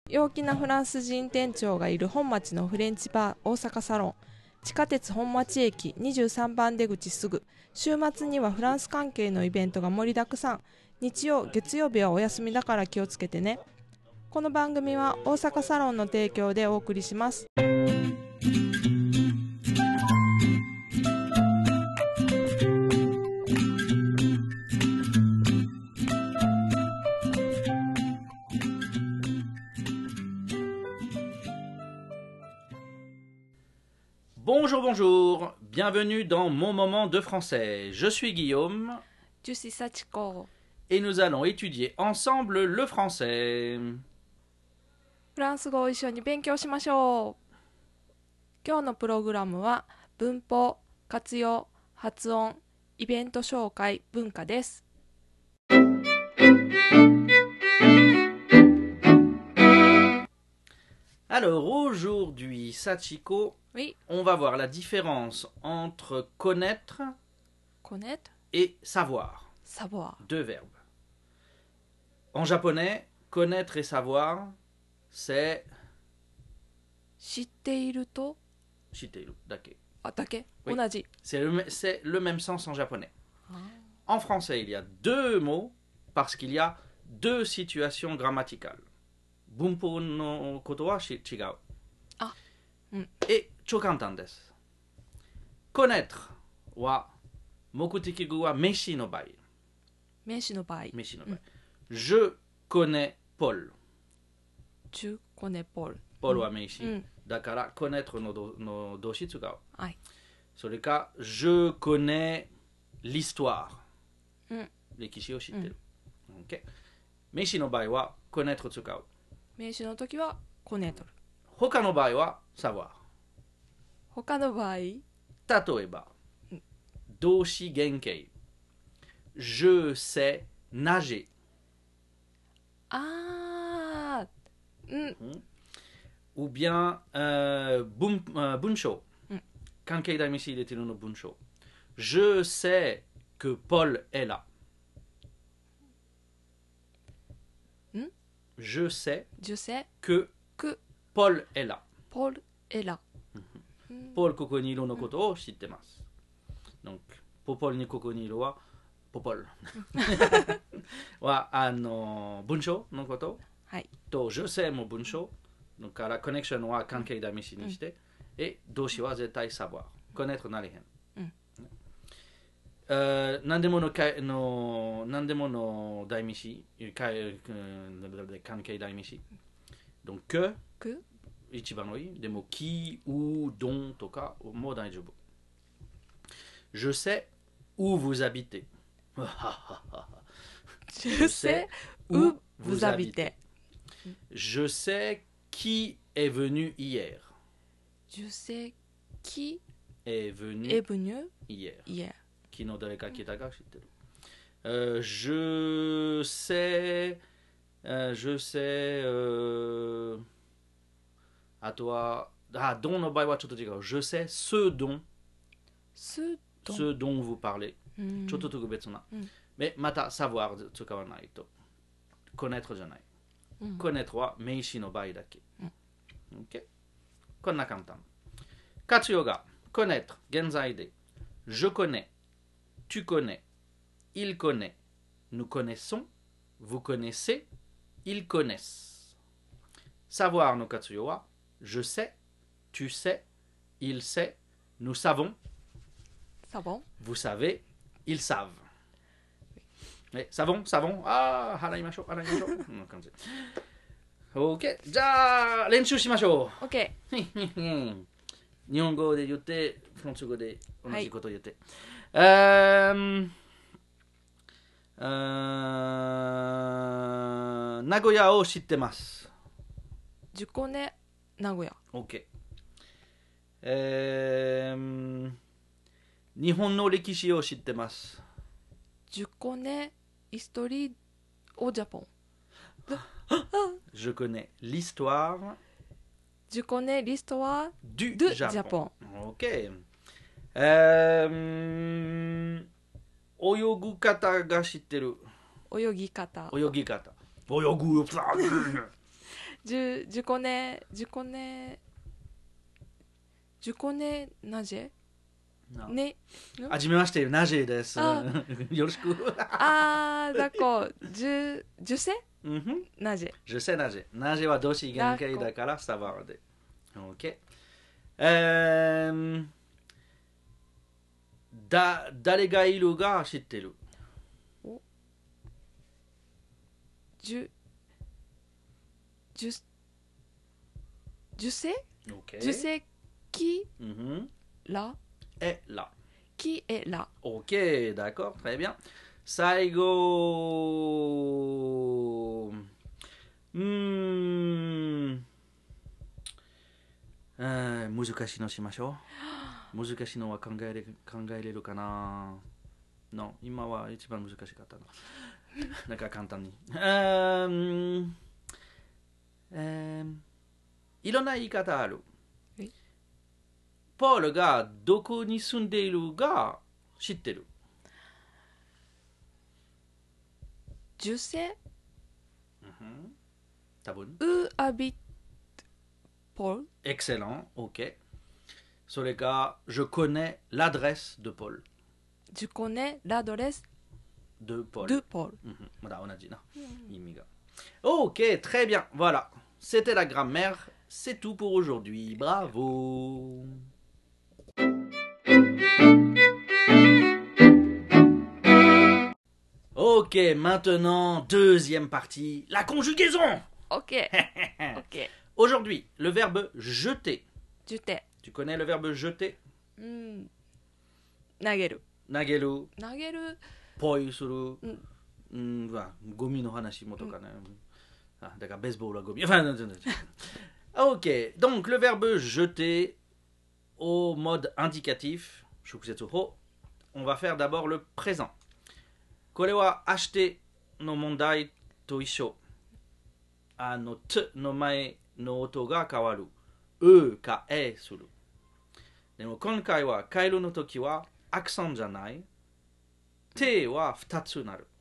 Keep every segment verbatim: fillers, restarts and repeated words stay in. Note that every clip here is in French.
陽気なフランス人店長がいる本町のフレンチバー大阪サロン。地下鉄本町駅にじゅうさんばん出口すぐ。週末にはフランス関係のイベントが盛りだくさん。日曜月曜日はお休みだから気をつけてね。この番組は大阪サロンの提供でお送りします。 Bonjour, bonjour, bienvenue dans mon moment de français. Je suis Guillaume. Je suis Sachiko. Et nous allons étudier ensemble le français. フランス語を一緒に勉強しましょう。今日のプログラムは文法、活用、発音、イベント紹介、文化です。 Alors aujourd'hui, Sachiko, Oui. on va voir la différence entre connaître Connaître, et savoir. savoir. Deux verbes. En japonais, connaître et savoir, c'est 知っていると、 shiteiru dake. あ、だけ、 Oui. 同じ。 C'est le, c'est le même sens en japonais. Ah. En français, il y a deux mots parce qu'il y a deux situations grammaticales. Bunpo no koto wa shi- chigau. Ah. Mm. Et chokantan desu. Connaître wa mokuteki-gu wa meshi no bai. 名詞の場合、 Meshi no bai. Je connais Paul. tu connais Paul。 Paul wa meshi. うん。 Dakara connaître no, do, no doshi tsugau. はい。 Sur le cas, je connais l'histoire. うん。 Rekishi o shitteru. OK. Meshi no bai wa connaître tsugau. 名詞の時はコネトル。 Hoka no bai wa savoir. 他の場合、 Tatoeba. Doshi genkei. Je sais nager. あー、うん。 Ou bien euh, bun, euh, bunsho. Mm. Kankei daimishi iretiru no bunsho. Je sais que Paul est là. Mm? Je sais je sais que que Paul est là. Paul est là。 Paul koko ni iru no koto o shittemasu. Donc, Popol ni koko ni iru wa Popol. Wa ano bunsho no koto. はい。 To je sais mo bunsho. Donc, la connection wa kankei daimishi ni shite. Et doshi wa zettai savoir. Connaître narihen. Mm. Euh, nandemo no ka- no nandemo no daimishi, ka- euh, kankei daimishi. Donc que que ichiban no ii. Demo qui ou dont toka mo daijobu. Je sais où vous habitez. je sais où vous habitez。 Je sais qui est venu hier. je sais qui Est venu est venu hier. hier。 Qui no dareka kita ga shitteru. Euh, je sais euh, je sais euh, à toi ah dont no bai wa chotto chigau. Je sais ce dont すと、 ce dont vous parlez. うん、 Chotto tokubetsu na. Mm. Mais mata savoir tsukawanai to. Connaître janai. うん、 Connaître wa meishi no bai dake. Mm. OK. Konna kantan. Katsuyo ga connaître genzai de. Je connais. Tu connais. Il connaît. Nous connaissons. Vous connaissez. Ils connaissent. Savoir no katsuyo wa je sais. Tu sais. Il sait. Nous savons. サボン Vous savez. Ils savent. Mais savon, savon. Ah, haraimashou, haraimashou. こんな感じ。OK。じゃあ、練習しましょう。 OK。 日本語で言って、フランス語で同じこと言って。えーうーん名古屋を知ってます。 じゅこね名古屋。 OK。えー日本の歴史を知ってます。 じゅこねヒストリーオジャポン。 Je connais l'histoire じゅこねリストは du ドゥ Japon. ジャポン。 OK。えー泳ぐ方が知ってる。 泳ぎ方。 泳ぎ方。泳ぐよ。 Je, je connais, je connais, je connais nage. Non. Ne, Hajimemashite, nage desu. Ah. Yoroshiku. ah, d'accord. Je, je sais Mhm. nage. Je sais nager. Nager wa doshi genkei D'accord. dakara savoir de. Ok. Euh, da, dare ga iru ga shitteru. Je, je, je sais, Ok. je sais qui Mhm. là, Est là. qui est là. Ok, d'accord, très bien. Saigo. Hmm. Euh, 難しいのしましょう。難しいのは考えれ考えれるかな。の、今は一番難しかったの。なんか簡単に。うーん。えーいろんな言い方あるえ。 ポールがどこに住んでいるが知ってる。 Je sais うん多分。 où habite Paul. Excellent, ok. それが、je connais l'adresse de Paul. Je connais l'adresse De Paul. de Paul. うんまだ同じな、意味が。Ok, très bien, voilà. C'était la grammaire. C'est tout pour aujourd'hui. Bravo. Ok, maintenant, deuxième partie, la conjugaison. Ok, ok. Aujourd'hui, le verbe jeter. Jeter. Tu connais le verbe jeter? うん。投げる。 投げる、 投げる。 ポイする、 うんうん、まあゴミの話もとかね。あ、だからベースボールはゴミ。Enfin, non, non, non. Ok, donc le verbe jeter au mode indicatif, shukusetsu ho, on va faire d'abord le présent. これはashiteの問題と一緒。あの、t の前の音が変わる。うかえする。でも今回は変えるの時はアクセントじゃない。てはふたつなる。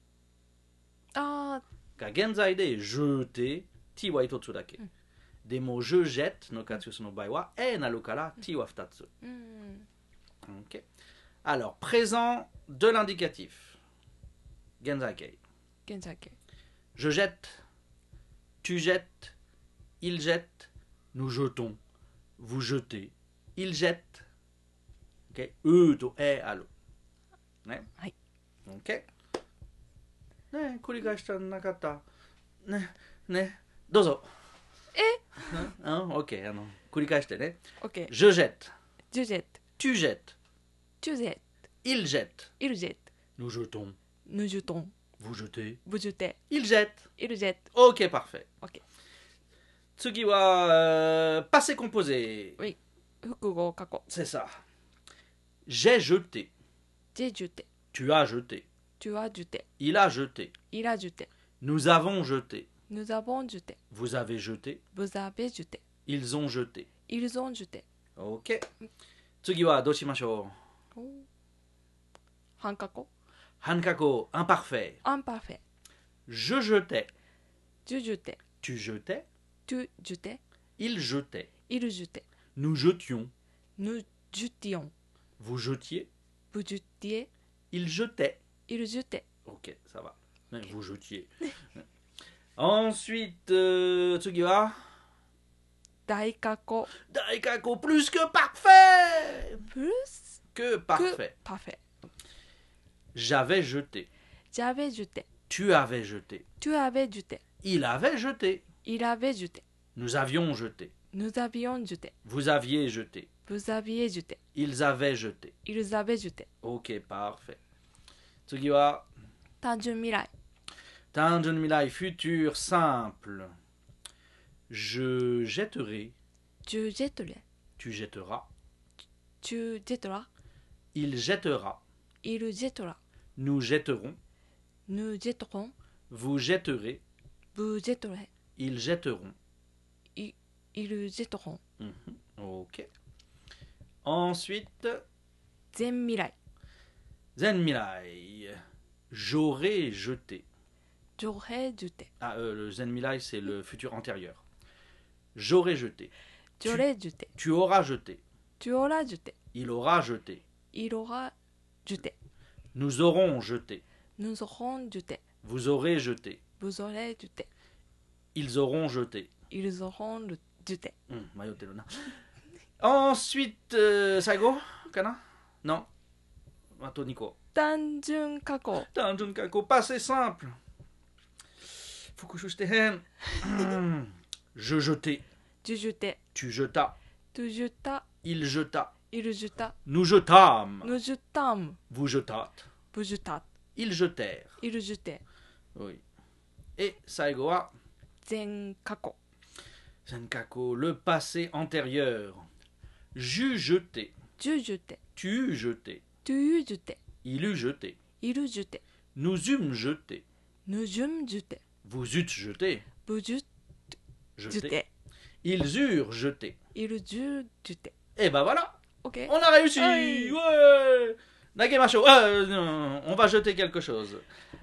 あが現在で jeter、t はひとつだけ。でも je jette の活用の場合は えなるから t はふたつ。 ー。うん。 Ok. Alors, présent de l'indicatif. 現在形。 現在形。 Je jette, tu jettes, il jette, nous jetons, vous jetez, il jette. Ok. うとえある。ね。 はい。 OK。ねえ、繰り返したなかった。ね、ね、どうぞ。 えうん、OK。あの、繰り返してね。 Ok. Je jette, Je jette. tu jettes, Tu jettes. il jette, Il jette. nous jetons, Nous jetons. vous jetez, Vous jetez. il jette. Il jette. OK, parfait. Ok. 次は、euh, passé composé. Oui. 複合過去。 C'est ça. J'ai jeté, J'ai jeté. tu as jeté, Tu as jeté. il a jeté, Il a jeté. nous avons jeté, Nous avons jeté. vous avez jeté, Vous avez jeté. ils ont jeté. Ils ont jeté. OK。次はどうしましょう。 半過去。 半過去 imparfait. Imparfait. Je jetais, Je jetais. tu jetais, Tu jetais. il jetait, Il jetait. nous jetions, Nous jetions. vous jetiez, Vous jetiez. il jetait. Il jetait. OK, ça va. Mais vous jetiez. Ensuite, euh, 次は大過去。 大過去 plus que parfait. Plus Que parfait. que parfait. J'avais jeté, J'avais jeté. tu avais jeté, Tu avais jeté. il avait jeté, Il avait jeté. nous avions jeté, Nous avions jeté. vous aviez jeté, Vous aviez jeté. ils avaient jeté. Ils avaient jeté. OK, parfait. 次は単純未来。 単純未来 futur simple. Je jetterai, Je jetterai. tu jetteras, Tu jetteras. il jettera, Il jettera. nous jetterons, Nous jetterons. vous jetterez, Vous jetterez. ils jetteront. Ils jetteront. Mhm, OK. Ensuite, 全未来。 zen mirai. J'aurais jeté, j'aurais jeté, Ah, euh, le zenmilai, c'est le futur antérieur. J'aurais jeté. j'aurais jeté, Tu auras jeté. tu auras jeté, Il aura jeté. il aura jeté, Nous aurons jeté. nous aurons jeté, Vous aurez jeté. vous aurez jeté, Ils auront jeté. ils auront jeté. Hum, mayoteru na. Ensuite, euh, Saigo Kana Non. Ato Nico. 単純過去 Tanjun kako, passé simple. Fukushu hen. Je jetai. tu jetais, Tu jetas. tu jetas, Il jeta. il jeta, Nous jetâmes. nous jetâmes, Vous jetâtes. vous jetâtes, Ils jetèrent. il jetait, Oui. Et Saigo wa 前過去 Senkako, le passé antérieur. J'eus jeté. tu jetais, Tu eus jeté. tu eus jeté, Il eut jeté. il eut jeté, Nous eûmes jeté. nous eûmes jeté, Vous eûtes jeté. vous eûtes Jeté. jeté, Ils eurent jeté. ils eurent jeté. Et ben voilà, Ok. on a réussi. Oui. Ouais. Nagemashou. Euh, non, on va jeter quelque chose.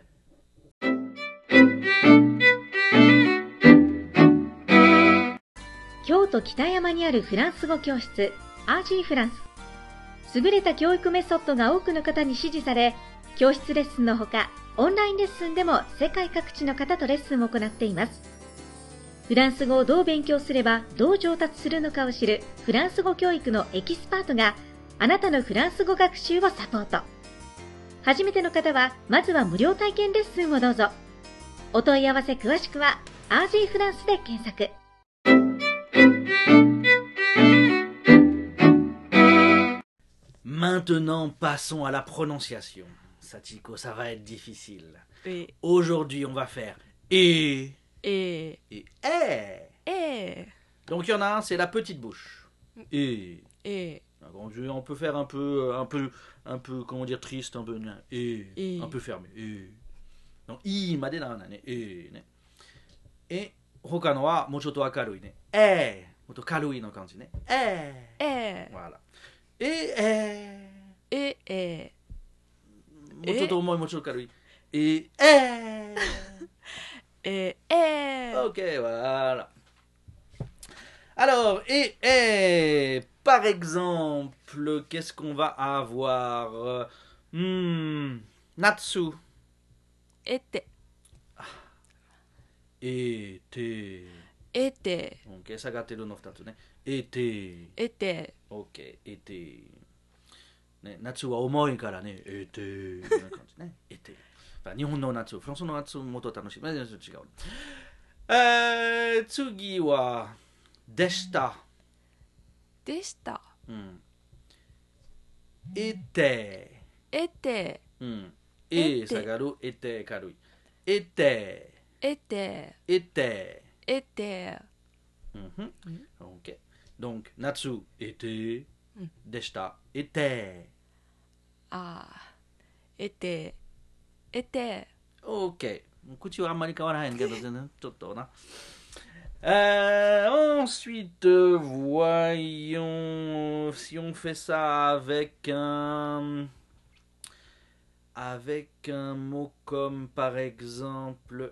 京都北山にあるフランス語教室 アージー フランス。優れた教育メソッドが多くの方に支持され、教室レッスンのほかオンラインレッスンでも世界各地の方とレッスンを行っています。フランス語をどう勉強すればどう上達するのかを知るフランス語教育のエキスパートがあなたのフランス語学習をサポート。初めての方はまずは無料体験レッスンをどうぞ。お問い合わせ詳しくは アージー フランスで検索。 Maintenant, passons à la prononciation. Sachiko, ça va être difficile. Et, Aujourd'hui, on va faire et et, et eh. et, Donc il y en a un, c'est la petite bouche. Et. et, On peut faire un peu, un peu, un peu, comment dire, triste, un peu, et, Et. un peu fermé. Et. Donc i made na ne, et ne. Et hoka no wa mochoto akarui ne. Eh. Moto karui no kanji ne. Eh. et, Voilà. Et eh. et, et, Mochoto omoi, mochoto karui. Et eh. et, et. Ok, voilà. Alors, et, et, par exemple, qu'est-ce qu'on va avoir? Hmm, Natsu. Été, Été. été, Ok, sagateru no futatsu ne. Été. été, Ok, été. Ne, natsu wa omoi kara ne. Été. こんな感じね。été. Enfin, 日本の夏、フランスの夏もっと楽しい。まあ、違う。えー、次は、でした。 でした。 うん。était。 été, うん。 était え下がる。était 軽い。était。 était, était。 était, うんふん。OK。Donc、夏、était。 うんでした。était。 あー、était, était, OK。口はあんまり変わらへんけど、全然ちょっとな。Euh, ensuite, voyons si on fait ça avec un, avec un mot comme par exemple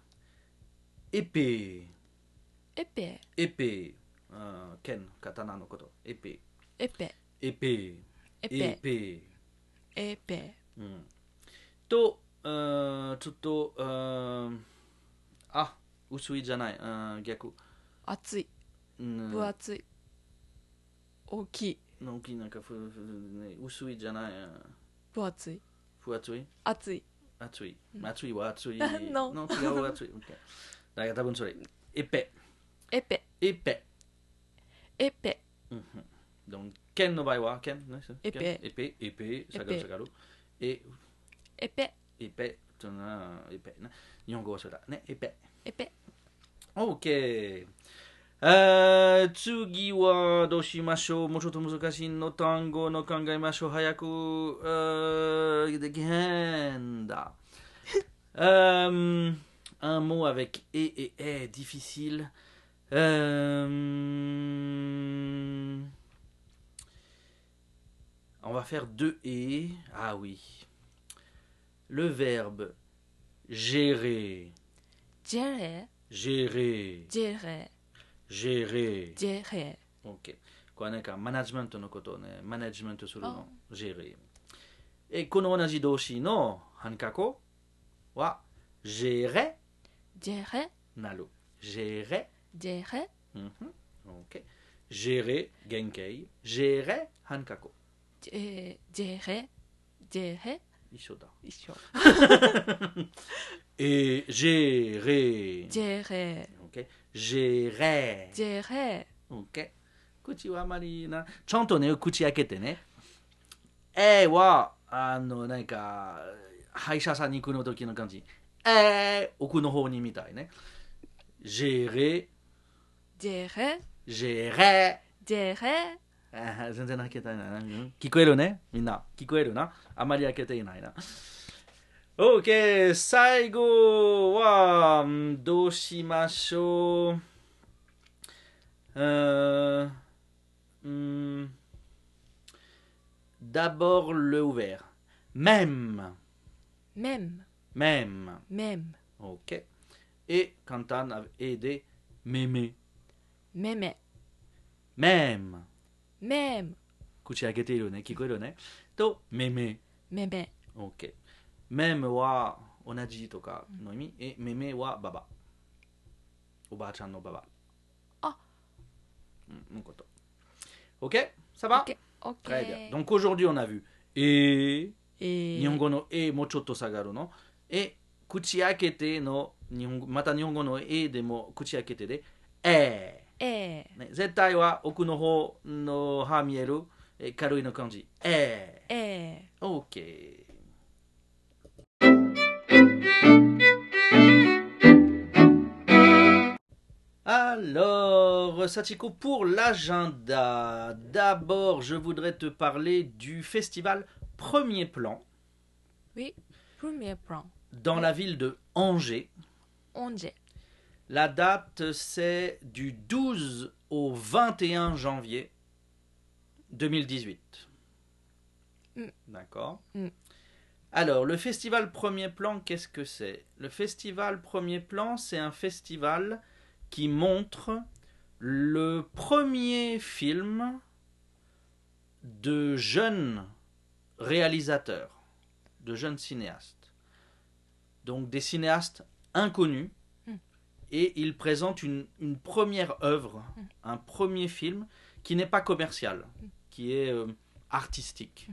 épée. épée, Épée. Euh, ken, katana no koto. Épée. épée, Épée. épée, Épée. épée, うんと、うーんちょっと、うーんあ、薄いじゃない、うん逆。 厚い、 うん分厚い、大きい、 大きいなんかふふね、薄いじゃない、うん分厚い、 ふわつい厚い、 熱い。熱いは熱い。 No の違う熱い。OK だから多分それ。エペ。 エペ、 エペ。 エペ、 うんうん。Donc、剣の場合は、剣ね。 エペエペ。エペ。下がる下がる。え、 エペ、 エペ。とな、エペ。日本語はそれだ。ね。エペ。 エペ、 OK。えー、次はどうしましょう。もうちょっと難しいの単語の考えましょう。早く、えー、できへんだ。euh, un mot avec et et et difficile. Euh, on va faire deux et. Ah oui. Le verbe gérer, ジェレ gérer, ジェレ gérer. ジェレ OK。これはなんかマネジメントのことをね、マネジメントするの、gérer。え、この同じ動詞の半過去は、gérer ジェレなる。gérer。 ジェレ Mhm. OK。gérer 原型。gérer 半過去。 ジェジェレジェレ一緒だ。 一緒え、gérer。 ジェレ OK。gérer。 ジェレ OK。口はあまりな。ちゃんとね、口開けてね。えは、あの、なんか、歯医者さんに行くの時の感じ。え奥の方にみたいね。gérer。 ジェレ gérer。 ジェレあー全然開けたいな。うん聞こえるねみんな。聞こえるな。あまり開けていないな。OK。最後は、うんどうしましょう。うーん。うん D'abord le ouvert. Même. メン Même. メン OK. Et Kantan a aidé mémé. メメ Même. メン口開けているね。聞こえるね。と、mémé. メメ OK。même は同じとかの意味。え、mémé はババ。おばあちゃんのババ。 あ。 うん、のこと。OK? Ça va? OK OK Très bien. Donc aujourd'hui on a vu et えー日本語の A もちょっと下がるの。え、口開けての日本語、また日本語の A でも口開けてで、ええー、ね。絶対は奥の方の歯見えるえ軽いの感じ。えーえー。OK。Alors, Sachiko, pour l'agenda, d'abord, je voudrais te parler du festival Premier Plan ー Oui プレミアプラン dans la ville de Angers. オンジェ La date, c'est du douze au vingt et un janvier deux mille dix-huit. Mm. D'accord. Mm. Alors, le festival Premier Plan, qu'est-ce que c'est? Le festival Premier Plan, c'est un festival qui montre le premier film de jeunes réalisateurs, de jeunes cinéastes. Donc des cinéastes inconnus. Mm. Et il présente une, une première œuvre, Mm. un premier film qui n'est pas commercial, Mm. qui est euh, artistique.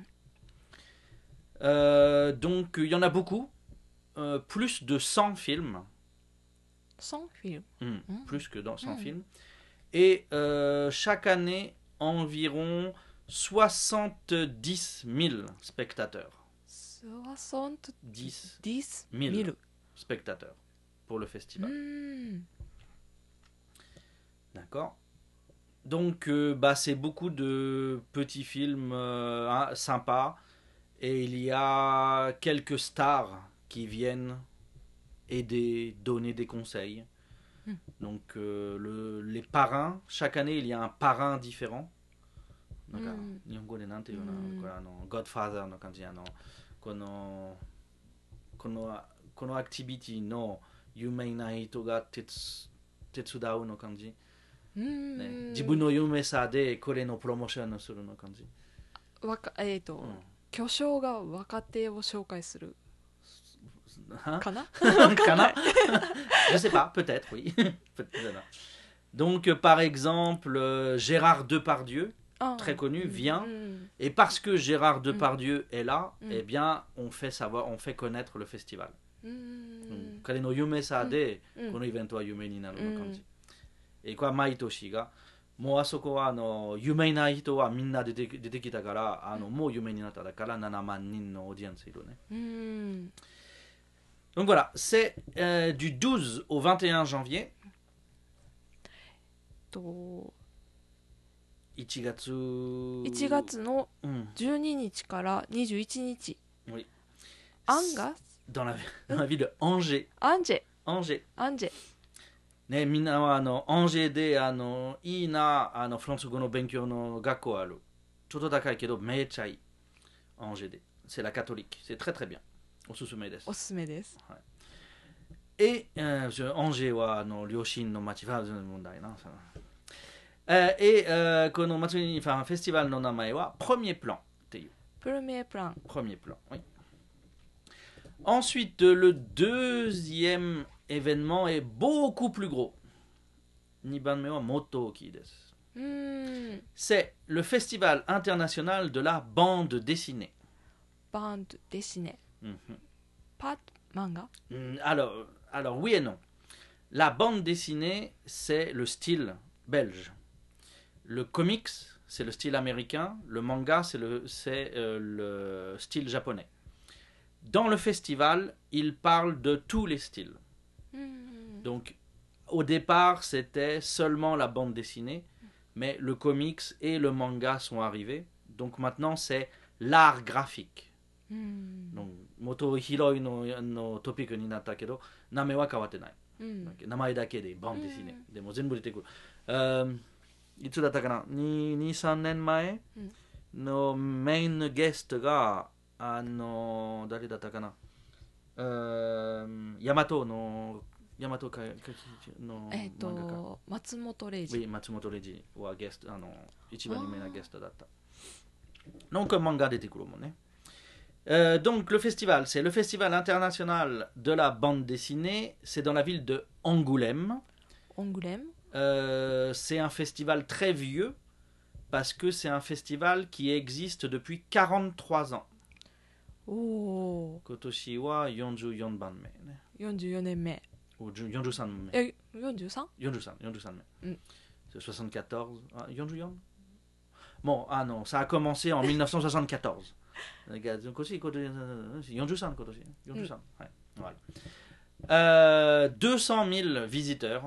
Euh, donc il y en a beaucoup, euh, plus de cent films. ソンフィル Hmm, Mm. plus que dans cent Mm. films. Et euh, chaque année, environ soixante-dix mille spectateurs. ソワソンと dix ディス mille 見る spectateurs pour le う festival. ーん D'accord. Donc, euh, bah, c'est beaucoup de petits films euh, hein, sympas. Et il y a quelques stars qui viennent aider, donner des conseils. Mm. Donc, euh, le, les parrains, chaque année, il y a un parrain différent. Donc, Mm. 日本語でなんていうの、 うんこれあの Godfather の感じ、あのこのこのこのアクティビティの有名な人が手つ手伝うの感じ、 うーんね、自分の有名さでこれのプロモーションをするの感じ、 わかえっ、と、 うん巨匠が若手を紹介する Hein? かな Kana? Je sais pas, peut-être, oui. Peut-être. Donc, euh, par exemple, euh, Gérard Depardieu, あ très connu, うん vient. うん Et parce que Gérard Depardieu est là, Mm. eh bien, on fait savoir, on fait connaître le festival. うーん彼の有名さで、 うんこのイベントは有名になるの感じ。え、これは毎年が、もうあそこはあの有名な人はみんな出て出てきたから、あのもう有名になっただからななまん人のオーディエンスいるね。 うーん Donc voilà, c'est euh, du douze au vingt et un janvier. といちがついちがつのうんじゅうににちからにじゅういちにち Oui. アンガス Dans la, dans la ville de Angers. アンジェ Angers. アンジェね、みんなはあの Angers であのいいなあのフランス語の勉強の学校ある。ちょっと高いけどめっちゃいい。Angers で。C'est la catholique. C'est très très bien. おすすめですお。すすめです Et euh, je- Angers wa no ryoshin no machi wa mondai na. ça. Euh, et euh, この祭り、enfin, festival no namae wa Premier Plan っていう。 プレミアプラン。 Premier Plan, oui. Ensuite, le deuxième événement est beaucoup plus gros. Nibanme wa motto ookii desu. うーん。 C'est le Festival international de la bande dessinée. バンドデシネ。 Mhm. パ漫画 Mm, Alors, alors, oui et non. La bande dessinée, c'est le style belge. Le comics, c'est le style américain. Le manga, c'est le, c'est, euh, le style japonais. Dans le festival, il parle de tous les styles. うーん。 Donc, au départ, c'était seulement la bande dessinée, mais le comics et le manga sont arrivés. Donc maintenant, c'est l'art graphique. うーん。 Donc, moto hiroi no, no topic ni natta kedo, name wa kawatte nai. うん。 Namae dake de bande dessinée. Mm. でも全部出てくる。Um, いつだったかな に、さんねんまえのメインゲストが、あの、誰だったかな um, ヤマトの、ヤマトかのえっ、 漫画家。 と、松本零士。 Oui, Matsumoto Reiji wa guest, ah non, ichiban yumeina guest datta. Donc, manga détekuru mo ne. Euh, donc, le festival, c'est le Festival international de la bande dessinée. C'est dans la ville de Angoulême. オングレム Euh, c'est un festival très vieux parce que c'est un festival qui existe depuis quarante-trois ans. おお。 Kotoshi wa quarante-quatre ban me ne. よんじゅうよねんめ。 Ou quarante-trois me. え、よんじゅうさん quarante-trois, quarante-trois me. Mm. C'est soixante-quatorze. Ah, quarante-quatre. Bon, ah non, ça a commencé en mille neuf cent soixante-quatorze. Regarde, così, quarante-trois, così. quarante-trois, ouais, voilà. Euh, deux cent mille visiteurs.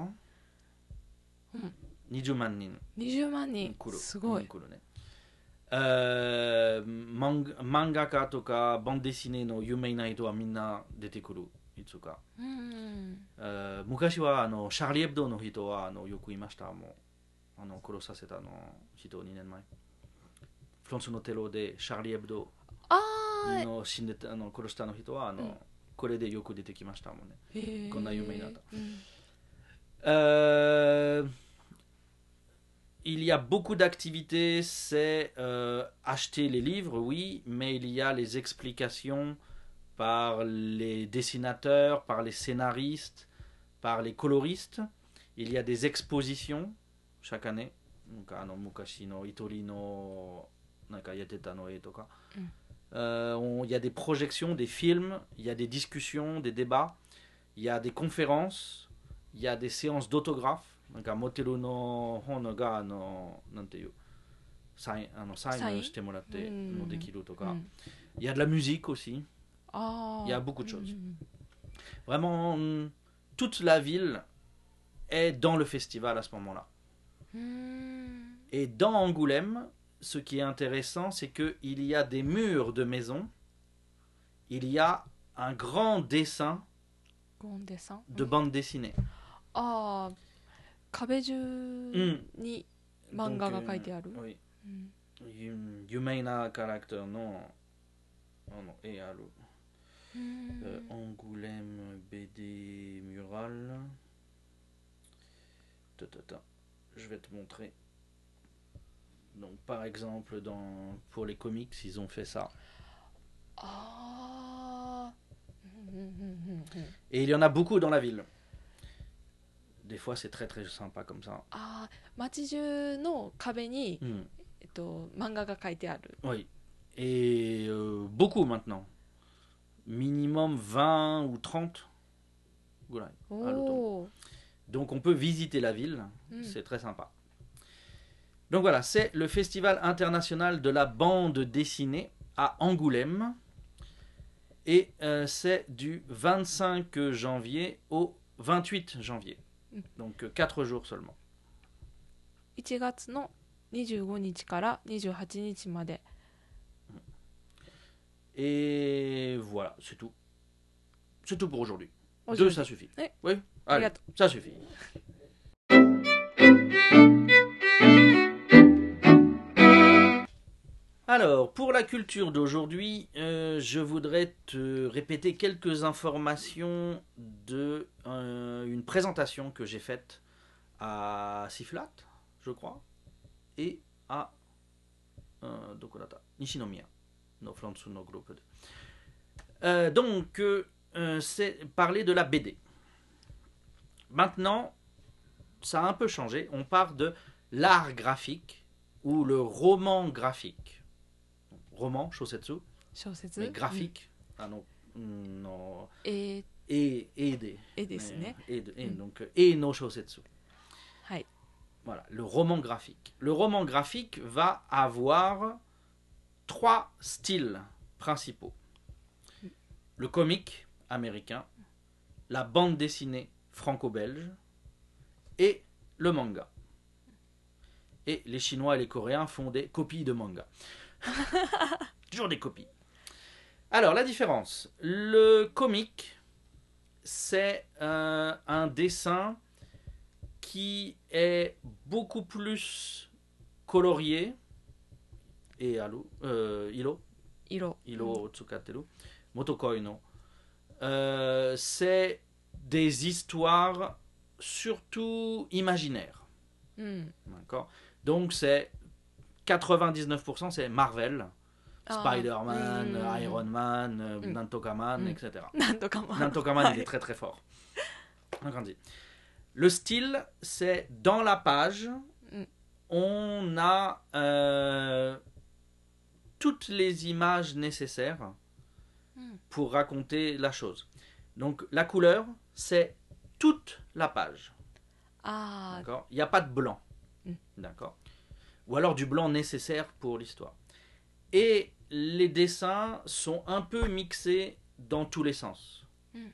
Mm. vingt man nin. にじゅうまんにん。 来る。 すごい。 来るね。Euh, mang- mangaka とか bande dessinée の有名な人はみんな出てくる。いつか。 うーん。 Uh, 昔はあのシャーリー・エブドの人はあのよくいました。もうあの殺させたの人にねんまえ。フランスのテロでシャーリー・エブドああ。 の死んでたあの殺したの人はあの、 うんこれでよく出てきましたもんね。 へーこんな有名になった。 うん Euh, il y a beaucoup d'activités, c'est euh, acheter les livres, oui, mais il y a les explications par les dessinateurs, par les scénaristes, par les coloristes. Il y a des expositions chaque année. Donc, ah non, Mukashi no Itori no naka yateta no e toka. Mm. Euh, on- Il y a des projections, des films, il y a des discussions, des débats, il y a des conférences, il y a des séances d'autographes. Donc, moteru no hon ga no nante yu sai ano Sign? sign shite moratte Mm. no dekiru toka. うん Il y a de la musique aussi. ああ。 Il y a beaucoup de choses. うん Vraiment, hum, toute la ville est dans le festival à ce moment-là. うん。うーん。 Et dans Angoulême, ce qui est intéressant, c'est qu'il y a des murs de maisons, il y a un grand dessin ゴンデさん。 de bande dessinée. ああ。壁中に漫画が Donc, 書いてある。 euh, oui. うん。 Yu- Yumeina caractère no, oh non, et alors, うーん euh, Angoulême B D mural. Ta, ta, ta. Je vais te montrer. Donc, par exemple, dans, pour les comics, ils ont fait ça. ああ。うんうんうんうんうん。 Et il y en a beaucoup dans la ville. Des fois, c'est très très sympa comme ça. ああ。街中の壁に、 Hmm. えっと、漫画が書いてある。 Oui. Et euh, beaucoup maintenant. Minimum vingt ou trente. Voilà. お à l'automne. お。 Donc on peut visiter la ville, Mm. c'est très sympa. Donc voilà, c'est le Festival international de la bande dessinée à Angoulême. Et euh, c'est du vingt-cinq janvier au vingt-huit janvier. Mm. Donc quatre jours seulement. いちがつのにじゅうごにちからにじゅうはちにちまで。 Et voilà, c'est tout. C'est tout pour aujourd'hui. Aujourd'hui. Deux, ça suffit. Oui. Oui, allez, Arigato. ça suffit. Alors, pour la culture d'aujourd'hui, euh, je voudrais te répéter quelques informations de euh, une présentation que j'ai faite à Siflat, je crois, et à euh, Dokorata, Nishinomiya, no Frontsu no Group. Euh, donc, euh, c'est parler de la B D. Maintenant, ça a un peu changé. On parle de l'art graphique ou le roman graphique. Roman, shosetsu, 小説 mais graphique. Ah non, non. えー Et, et des. 絵ですね。 Et, de- et Mm. donc, et no shosetsu. はい Voilà, le roman graphique. Le roman graphique va avoir trois styles principaux. Le comique américain, la bande dessinée franco-belge et le manga. Et les Chinois et les Coréens font des copies de manga. Toujours des copies. Alors, la différence. Le comique, c'est euh, un dessin qui est beaucoup plus colorié et alu, euh, ilo, 色 ilo tsukateru, motokoi no. Euh, c'est des histoires surtout imaginaires. うん D'accord. Donc c'est quatre-vingt-dix-neuf pour cent c'est Marvel, Ah. Spider-Man, Mm. Iron Man, euh, Mm. Nantokaman, Mm. et cetera. なんとかも Nantokaman, il Ouais. est très très fort. Donc, on dit. Le style, c'est dans la page, Mm. on a euh, toutes les images nécessaires Mm. pour raconter la chose. Donc la couleur, c'est toute la page. ああ D'accord. Il n'y a pas de blanc. Mm. D'accord. Ou alors du blanc nécessaire pour l'histoire. Et les dessins sont un peu mixés dans tous les sens. Mm.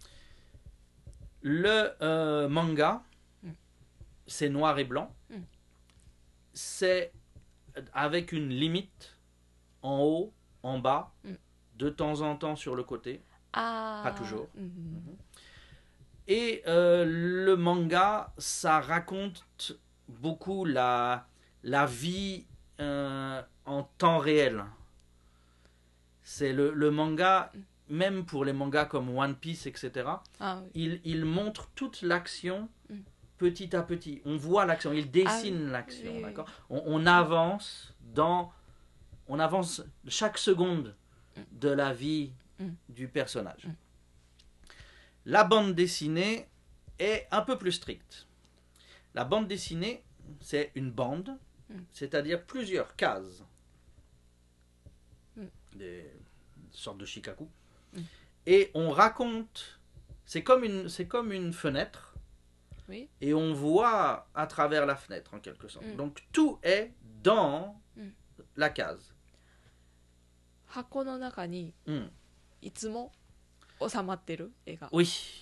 Le euh, manga, Mm. c'est noir et blanc. Mm. C'est avec une limite en haut, en bas, Mm. de temps en temps sur le côté. ああ Pas toujours. うんうん Et euh, le manga, ça raconte beaucoup la, la vie euh, en temps réel. C'est le, le manga, même pour les mangas comme One Piece, et cetera, あー il, il montre toute l'action Mm. petit à petit. On voit l'action, il dessine Ah, l'action, oui, oui. d'accord. On, on avance dans, on avance chaque seconde de la vie Mm. du personnage. Mm. La bande dessinée est un peu plus stricte. La bande dessinée, c'est une bande, Mm. c'est-à-dire plusieurs cases, Mm. des sortes de shikaku, Mm. et on raconte. C'est comme une, c'est comme une fenêtre, Oui. et on voit à travers la fenêtre en quelque sorte. Mm. Donc tout est dans Mm. la case. 箱の中に Mm. いつも収まってる絵が Oui.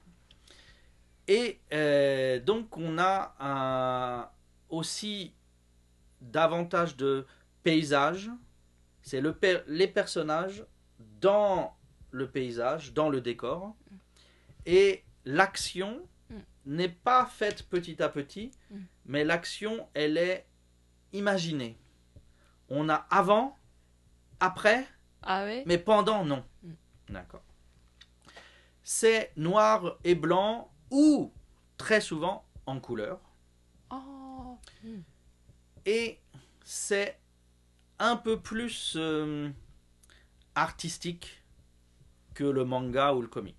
Et euh, donc on a un- aussi davantage de paysages. C'est le per- les personnages dans le paysage, dans le décor. Et l'action Mm. n'est pas faite petit à petit, Mm. mais l'action, elle est imaginée. On a avant, après, あれ mais pendant, non. Mm. D'accord. C'est noir et blanc ou très souvent en couleur. ああうん Et c'est un peu plus euh, artistique que le manga ou le comics.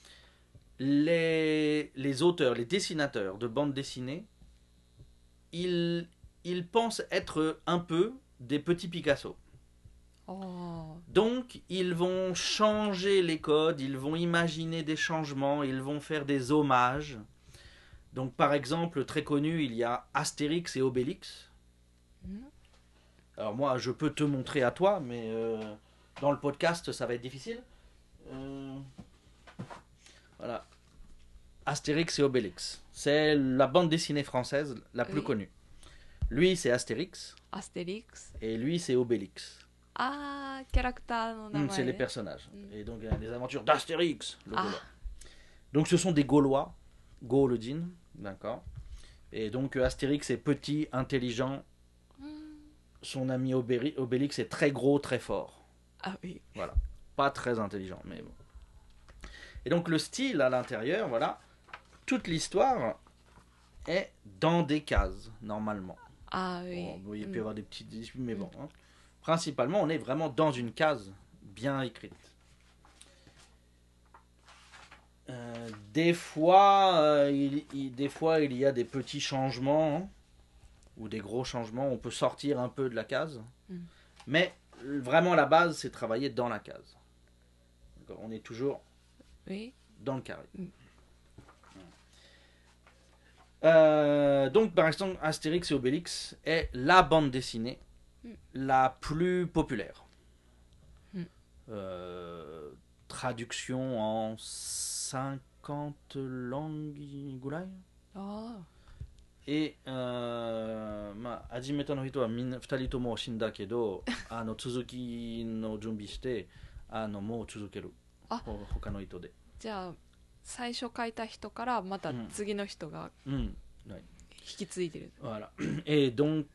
Les, les auteurs, les dessinateurs de bande dessinée, ils, ils pensent être un peu des petits Picasso. ああ Donc, ils vont changer les codes, ils vont imaginer des changements, ils vont faire des hommages. Donc, par exemple, très connu, il y a Astérix et Obélix. Mhm. Alors, moi, je peux te montrer à toi, mais euh, dans le podcast, ça va être difficile. Euh, voilà. Astérix et Obélix. C'est la bande dessinée française la plus Oui. connue. Lui, c'est Astérix, アステリックス et lui, c'est Obélix. ああキャラクターの名 Hmm, 前 c'est les ね personnages. Mm. Et donc, il y a les aventures d'Astérix, le Ah. Gaulois. Donc, ce sont des Gaulois, Gauloudines, d'accord. Et donc, euh, Astérix est petit, intelligent, うん son ami Obéri- Obélix est très gros, très fort. Ah oui. Voilà. Pas très intelligent, mais bon. Et donc le style à l'intérieur, voilà, toute l'histoire est dans des cases, normalement. Ah oui. Bon, il peut y Mm. avoir des petites disputes, mais bon. Hein. Principalement, on est vraiment dans une case bien écrite. Euh, des fois, euh, il, il- des fois, il y a des petits changements hein, ou des gros changements. On peut sortir un peu de la case, Mm. mais euh, vraiment la base, c'est travailler dans la case. D'accord, on est toujours Oui. dans le carré. Mm. Euh, donc, par exemple, Astérix et Obélix est la bande dessinée Mm. la plus populaire. Mm. Euh, traduction en cinquante langues gulai. あ Et, まあ、初めての人はみんなふたりとも死んだけど、あの続きの準備して、あのもう続ける。 あほ他の人で。 あ。じゃあ最初書いた人からまた次の人がうん。はい。 引き継いでる。 Voilà. Et donc,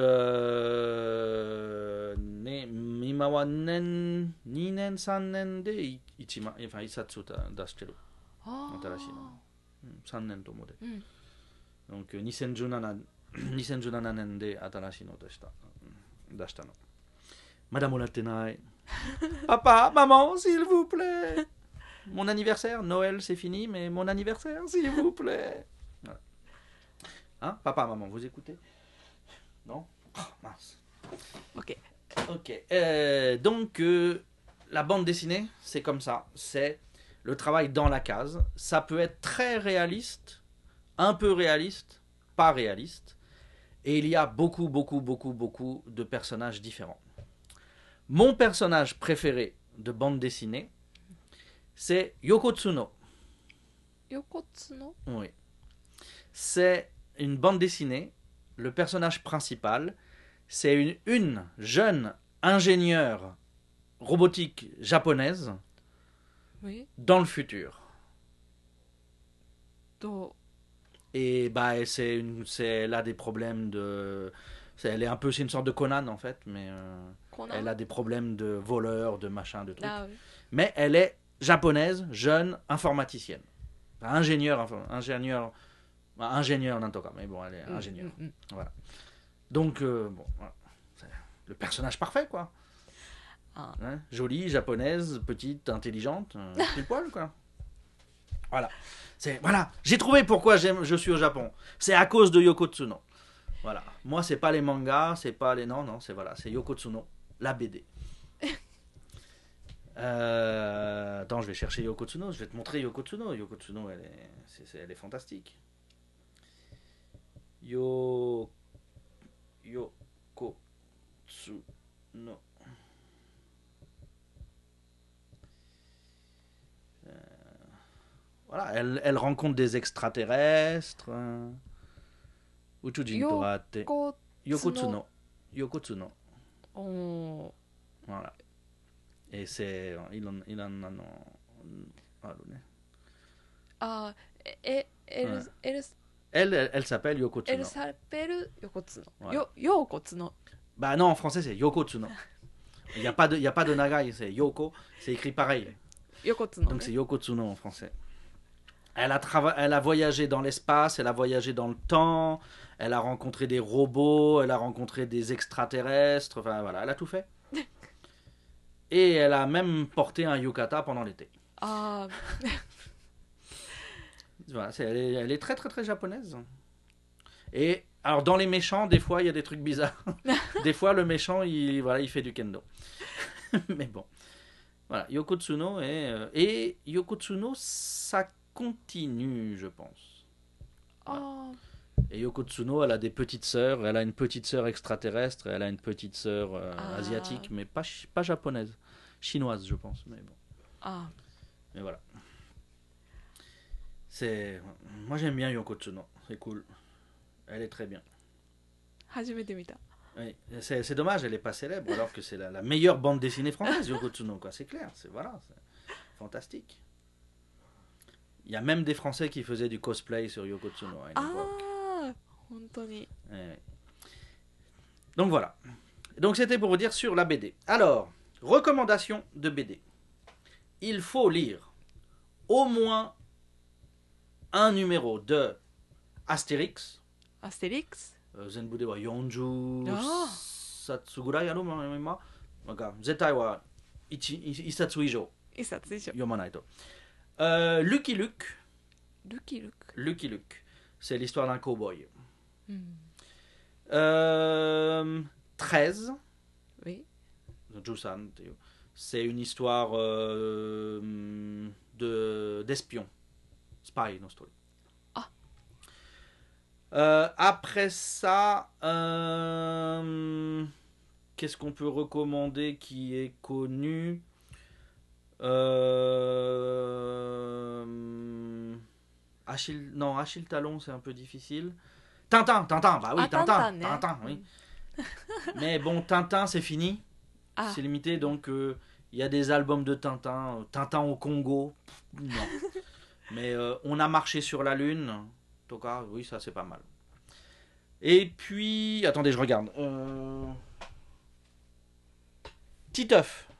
euh, ね、今は年、にねん、さんねんでい一枚、enfin、一冊出してる。 ああ。 新しいの。うんさんねんともで。 うん。 Donc, にせんじゅうなな、にせんじゅうななねんで新しいの出した。うん出したの。まだもらってない。Papa, maman, s'il vous plaît. Mon anniversaire, Noël, c'est fini, mais mon anniversaire, s'il vous plaît. Voilà. Hein, papa, maman, vous écoutez? Non? Oh, mince. OK. Ok. Euh, donc, euh, la bande dessinée, c'est comme ça. C'est le travail dans la case. Ça peut être très réaliste, un peu réaliste, pas réaliste. Et il y a beaucoup, beaucoup, beaucoup, beaucoup de personnages différents. Mon personnage préféré de bande dessinée, c'est Yoko Tsuno. 横津の Oui. C'est une bande dessinée. Le personnage principal, c'est une, une jeune ingénieure robotique japonaise Oui. dans le futur. と Et bah, c'est une, c'est, elle a des problèmes de. C'est, elle est un peu, c'est une sorte de Conan en fait, mais euh, コナ elle a des problèmes de voleurs, de machin, de trucs. あ Mais elle est japonaise, jeune, informaticienne. Enfin, ingénieure, info- ingénieure, bah, ingénieure en tout cas, mais bon, elle est うん ingénieure. うんうん Voilà. Donc, euh, bon, voilà. C'est le personnage parfait, quoi. あ Hein, jolie, japonaise, petite, intelligente, euh, pile poil, quoi. Voilà. C'est, voilà. J'ai trouvé pourquoi j'aime, je suis au Japon. C'est à cause de Yoko Tsuno. Voilà. Moi, c'est pas les mangas, c'est pas les. Non, non, c'est voilà, c'est Yoko Tsuno, la B D. Euh, attends, je vais chercher Yoko Tsuno. Je vais te montrer Yoko Tsuno. Yoko Tsuno, elle est, c'est, c'est- elle est fantastique. Yo, Yoko Tsuno. Euh, Voilà, elle, elle rencontre des extraterrestres. euh, Uchujin Yo- Torate. こ Yoko Tsuno. Tsuno. Yoko Tsuno. お Voilà. Et c'est. Il en, il en a. Non, ah, le nez. あえエル、 はいエル Elle, elle, elle s'appelle Yoko エル Tsuno. サペル横津の、 Voilà. よようこつの Bah non, en français c'est Yoko Tsuno. Il n'y a, pas de- il y a pas de Nagai, c'est Yoko. C'est écrit pareil. 横津の Donc ね c'est Yoko Tsuno en français. Elle a, trava- elle a voyagé dans l'espace, elle a voyagé dans le temps, elle a rencontré des robots, elle a rencontré des extraterrestres, enfin voilà, elle a tout fait. Et elle a même porté un yukata pendant l'été. あ Voilà, c'est- elle, est, elle est très très très japonaise. Et alors dans les méchants, des fois il y a des trucs bizarres. Des fois le méchant il, voilà, il fait du kendo. Mais bon. Voilà, Yoko Tsuno est, euh, et Yoko Tsuno ça continue je pense. あ Et Yoko Tsuno elle a des petites sœurs, elle a une petite sœur extraterrestre, et elle a une petite sœur euh, Ah. asiatique mais pas, chi- pas japonaise, chinoise je pense. Mais bon, あ mais voilà. C'est, moi j'aime bien Yoko Tsuno, c'est cool. Elle est très bien. 初めて見た Oui, c'est, c'est dommage, elle n'est pas célèbre, alors que c'est la, la meilleure bande dessinée française, Yoko Tsuno, quoi. C'est clair, c'est, voilà, c'est fantastique. Il y a même des Français qui faisaient du cosplay sur Yoko Tsuno à une あ époque. あ本当に Eh oui. Donc voilà. Donc c'était pour vous dire sur la B D. Alors, recommandation de B D. Il faut lire au moins un numéro de Astérix. Astérix 全部ではよんじゅうあ冊ぐらいあるの今。なんか絶対は 1, 1冊以上一冊以上。 読まないと。Euh, Lucky Luke. Lucky Luke. Lucky Luke. C'est l'histoire d'un cow-boy. うん。 Euh, treize. Oui. Jusan, c'est une histoire euh, de, d'espion. Spy, no story. Ah. Euh, après ça, euh, qu'est-ce qu'on peut recommander qui est connu euh, Achille, non, Achille Talon, c'est un peu difficile. Tintin, Tintin, bah oui, Ah, Tintin, Tintin, hein. Tintin, oui. Mais bon, Tintin, c'est fini. Ah. C'est limité, donc il euh, y a des albums de Tintin. Tintin au Congo, pff, non. Mais euh, on a marché sur la Lune. En tout cas, oui, ça c'est pas mal. Et puis, attendez, je regarde. Euh... Titeuf.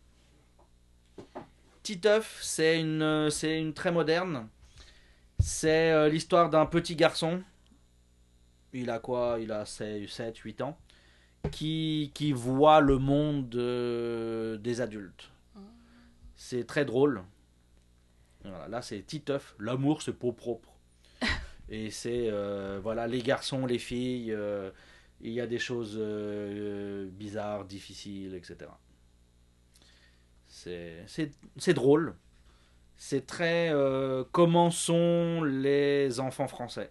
Titeuf, c'est une, c'est une très moderne. C'est euh, l'histoire d'un petit garçon. Il a quoi? Il a sept huit ans. Qui, qui voit le monde euh, des adultes. C'est très drôle. Voilà, là, c'est Titeuf. L'amour, c'est pas propre. Et c'est, euh, voilà, les garçons, les filles. Euh, il y a des choses euh, bizarres, difficiles, et cetera. C'est, c'est, c'est drôle. C'est très... Euh, comment sont les enfants français?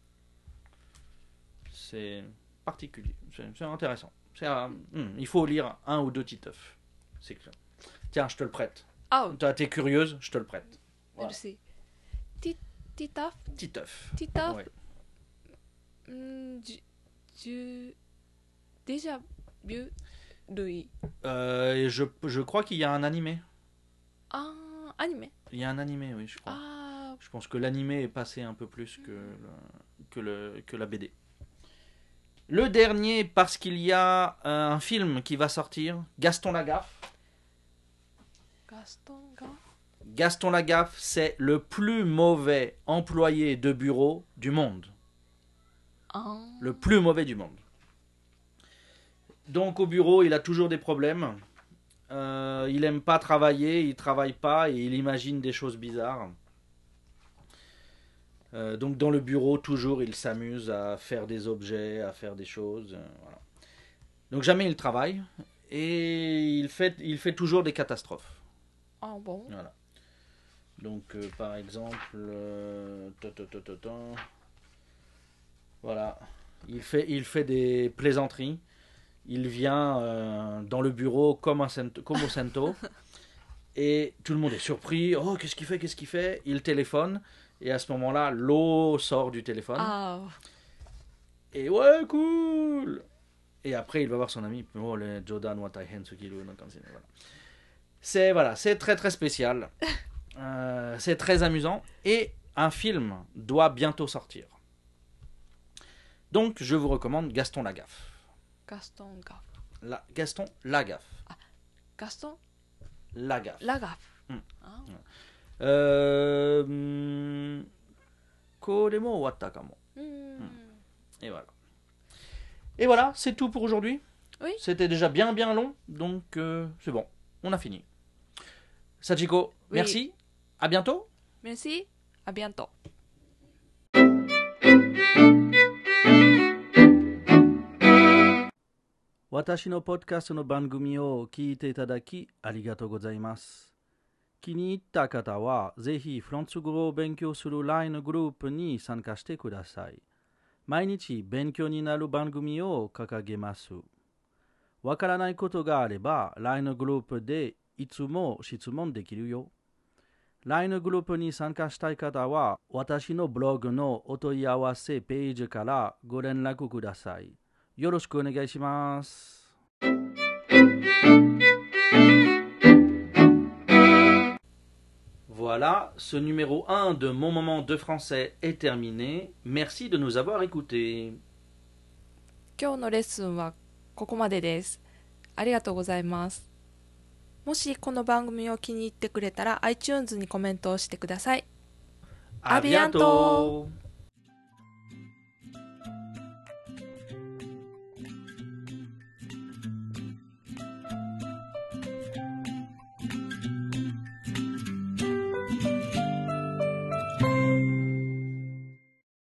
C'est particulier. C'est, c'est intéressant. C'est, euh, hmm, il faut lire un ou deux Titeuf. C'est clair. Tiens, je te le prête. Ah, T'es curieuse, je te le prête. Voilà. merci. Ti- Titeuf. Titeuf. Titeuf. Ouais. Hmm, ju- ju- déjà vu lui. Euh, et je, je crois qu'il y a un animé. Ah, animé. Il y a un animé, oui, je crois. Ah, Je pense que l'animé est passé un peu plus que, le, que, le, que la B D. Le dernier, parce qu'il y a un film qui va sortir, Gaston Lagaffe. Gaston Ga. Gaston Lagaffe, c'est le plus mauvais employé de bureau du monde. Ah. Le plus mauvais du monde. Donc au bureau, il a toujours des problèmes. Euh, il aime pas travailler, il travaille pas et il imagine des choses bizarres. Euh, donc dans le bureau, toujours, il s'amuse à faire des objets, à faire des choses. Euh, voilà. Donc jamais il travaille et il fait, il fait toujours des catastrophes. Ah bon. Voilà. Donc euh, par exemple, euh, ta, ta, ta, ta, ta. Voilà, il fait, il fait des plaisanteries. Il vient euh, dans le bureau comme, un cento, comme au Cento et tout le monde est surpris. Oh, qu'est-ce qu'il fait, qu'est-ce qu'il fait? Il téléphone et à ce moment-là, l'eau sort du téléphone. Ah. Et ouais, cool. Et après, il va voir son ami. Oh, le Jodan wa taihen tsukiru. C'est voilà, c'est très très spécial. Euh, c'est très amusant et un film doit bientôt sortir. Donc, je vous recommande Gaston Lagaffe. Gaston Ga. La, Gaston Lagaffe. Gaston Lagaffe. Lagaffe. Mm. Ah. Euh, hum, これも終わったかも. Hmm. Et voilà. Et voilà, c'est tout pour aujourd'hui. Oui. C'était déjà bien bien long, donc euh, c'est bon, on a fini. Sachiko, Oui. merci. À bientôt. Merci. À bientôt. 私のポッドキャストの番組を聞いていただきありがとうございます。気に入った方はぜひフランス語を勉強する ライン グループに参加してください。毎日勉強になる番組を掲げます。わからないことがあれば ライン グループでいつも質問できるよ。ライン グループに参加したい方は私のブログのお問い合わせページからご連絡ください。よろしくお願いします。Voilà, ce numéro un de Mon Moment de Français est terminé. Merci de nous avoir écoutés. 今日のレッスンはここまでです。ありがとうございます。もしこの番組を気に入ってくれたら iTunes にコメントをしてください。 À bientôt!